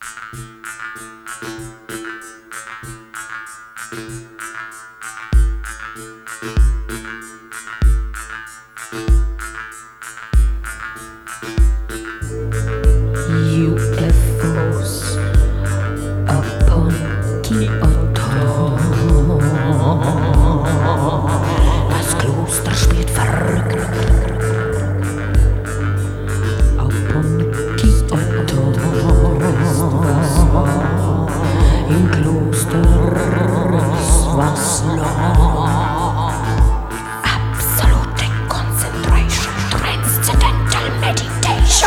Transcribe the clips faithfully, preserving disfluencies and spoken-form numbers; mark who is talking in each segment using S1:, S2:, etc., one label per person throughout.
S1: U F Os upon Kyoto. Das Kloster spielt verrückt upon Kyoto. Im Kloster ist was los. Absolute concentration, transcendental meditation.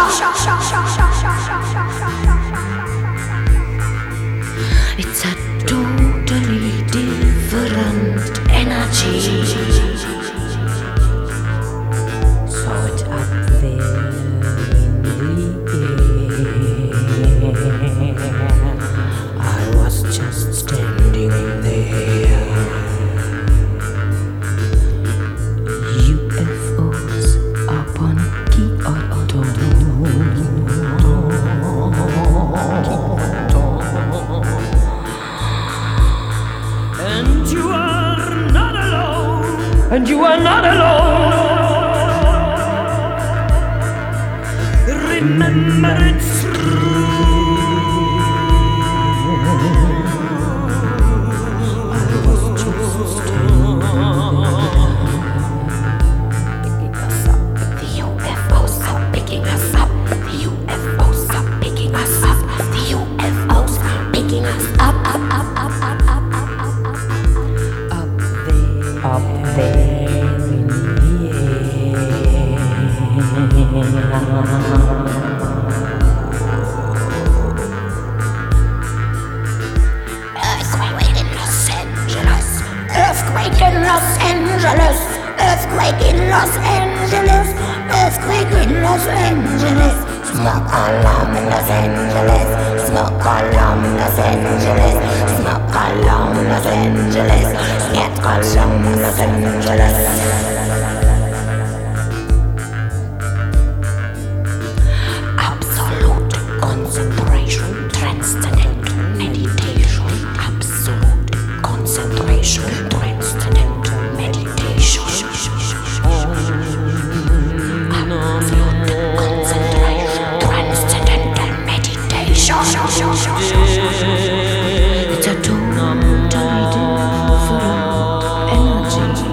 S1: It's a totally different energy. So it's up there in the air. I was just standing there. U F Os upon Kyoto. And you are not alone. And you are not alone. Remember it's true. I was just standing picking us up. The U F Os are picking us up. The U F Os are picking us up. The U F Os are picking us up. Up, up, up, up, up, up, up, up, up there, up there in the air. Earthquake in Los Angeles. Earthquake in Los Angeles. Earthquake in Los Angeles. Earthquake in Los Angeles. Smoke alarm in Los Angeles. Smoke alarm in Los Angeles. Smoke alarm in Los Angeles. Smoke alarm in Los Angeles. Absolute concentration, transcendental meditation. Absolute concentration, transcendental meditation. Absolute concentration, transcendental meditation. It's a totally different energy.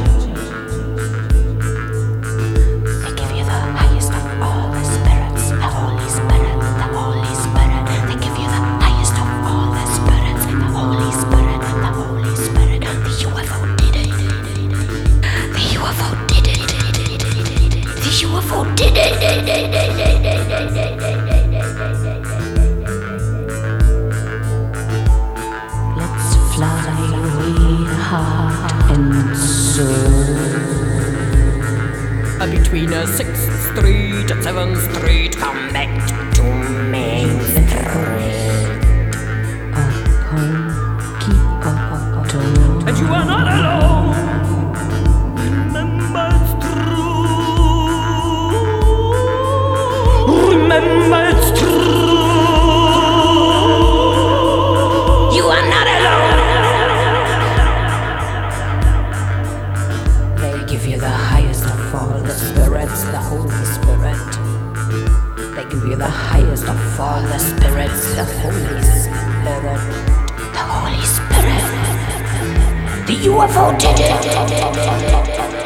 S1: They give you the highest of all the spirits, the Holy Spirit, the Holy Spirit. They give you the highest of all the spirits, the Holy Spirit, the Holy Spirit. The U F O did it. The U F O did it. The U F O did it. Let's fly heart and soul between a sixth Street and seventh Street. Come back to Main Street upon Kyoto. And you are not alone. Remember it's true. Remember it's true. You are not alone. They give you the highest of all the spirits, the Holy Spirit. They give you the highest of all the spirits, the Holy Spirit. The Holy Spirit. The U F O did it.